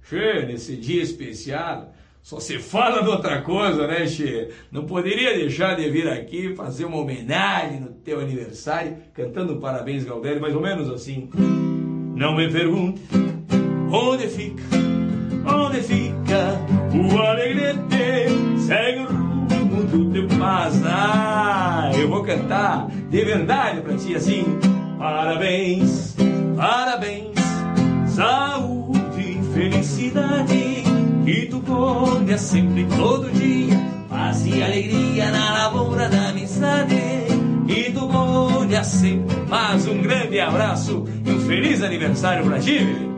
Che, nesse dia especial, só se fala de outra coisa, né, Che? Não poderia deixar de vir aqui fazer uma homenagem no teu aniversário, cantando parabéns, Galdério, mais ou menos assim. Não me pergunte onde fica o alegrete, segue o rumo do teu paz. Ah, eu vou cantar de verdade pra ti assim. Parabéns, parabéns, saúde e felicidade, que tu colha sempre todo dia, paz e alegria na lavoura da amizade, que tu colha sempre. Mas um grande abraço e um feliz aniversário pra ti.